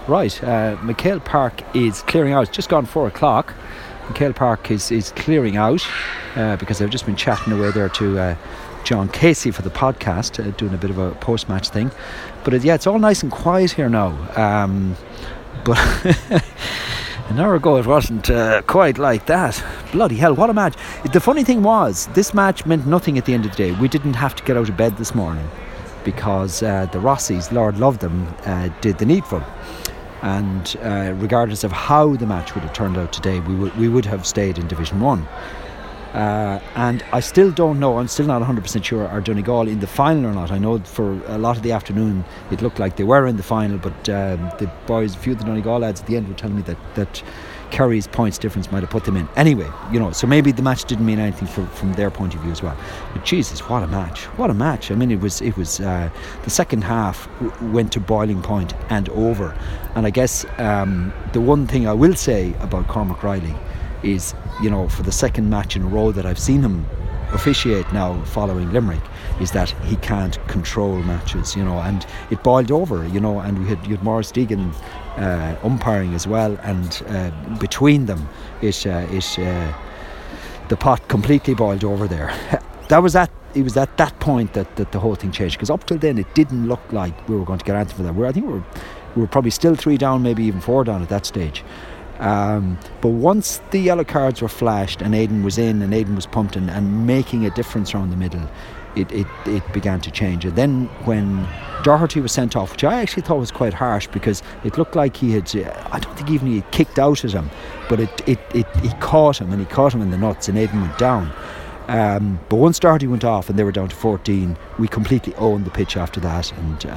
Right, McHale Park is clearing out. It's just gone 4 o'clock. McHale Park is clearing out because I've just been chatting away there to John Casey for the podcast, doing a bit of a post-match thing. But it's all nice and quiet here now. But an hour ago it wasn't quite like that. Bloody hell, what a match. The funny thing was, this match meant nothing at the end of the day. We didn't have to get out of bed this morning because the Rossies, Lord love them, did the needful. And regardless of how the match would have turned out today, we would have stayed in Division 1. And I still don't know, I'm still not 100% sure, are Donegal in the final or not. I know for a lot of the afternoon it looked like they were in the final, but the boys, a few of the Donegal lads at the end were telling me that Kerry's points difference might have put them in. Anyway, so maybe the match didn't mean anything from their point of view as well. But Jesus, what a match. What a match. I mean, it was the second half went to boiling point and over. And I guess the one thing I will say about Cormac Riley is, for the second match in a row that I've seen him officiate now following Limerick, is that he can't control matches, and it boiled over, and you had Maurice Deegan umpiring as well, and between them the pot completely boiled over there. It was at that point that the whole thing changed, because up till then it didn't look like we were going to get anything for that. I think we were probably still 3 down, maybe even 4 down at that stage. But once the yellow cards were flashed and Aidan was in and Aidan was pumped and making a difference around the middle, it began to change. And then when Doherty was sent off, which I actually thought was quite harsh, because it looked like he had, I don't think even he had kicked out at him, but he caught him, and he caught him in the nuts, and Aidan went down. But once Doherty went off and they were down to 14, we completely owned the pitch after that.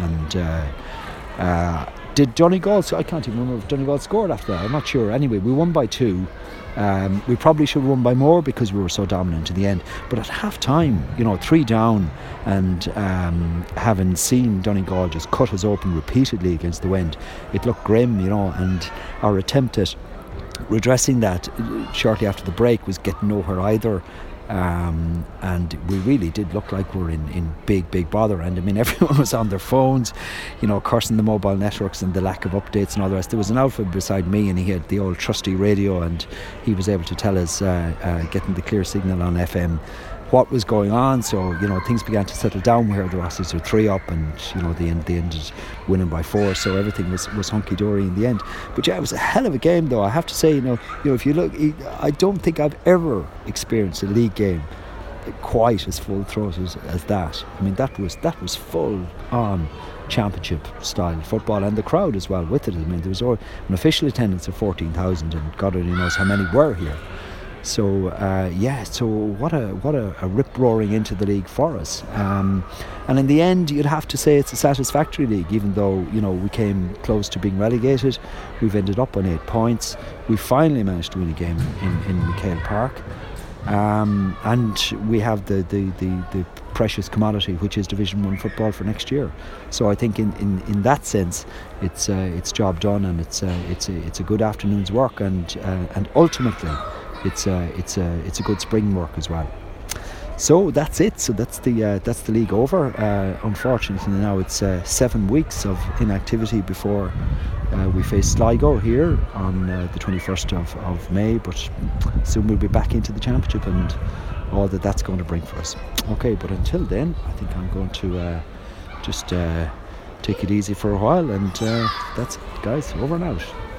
Did Donegal? I can't even remember if Donegal scored after that. I'm not sure. Anyway, we won by 2. We probably should have won by more because we were so dominant in the end. But at half time, 3 down, and having seen Donegal just cut us open repeatedly against the wind, it looked grim, and our attempt at redressing that shortly after the break was getting nowhere either. And we really did look like we were in big bother. And I mean, everyone was on their phones, cursing the mobile networks and the lack of updates and all the rest. There was an alpha beside me, and he had the old trusty radio, and he was able to tell us, getting the clear signal on FM, what was going on. So things began to settle down where the Rossies were 3 up, and they ended winning by 4, so everything was hunky-dory in the end. But it was a hell of a game, though, I have to say. If you look, I don't think I've ever experienced a league game quite as full-throated as that. I mean, that was full on championship style football, and the crowd as well with it. I mean, there was an official attendance of 14,000, and God only knows how many were here. So so what a rip roaring into the league for us, and in the end you'd have to say it's a satisfactory league, even though we came close to being relegated. We've ended up on 8 points. We finally managed to win a game in McHale Park, and we have the precious commodity, which is Division 1 football for next year. So I think in that sense it's job done, and it's a good afternoon's work, and ultimately it's a good spring work as well. So that's it. So that's the league over. Unfortunately now it's 7 weeks of inactivity before we face Sligo here on the 21st of May, but soon we'll be back into the championship and all that's going to bring for us. Okay, but until then I think I'm going to just take it easy for a while, and that's it, guys. Over and out.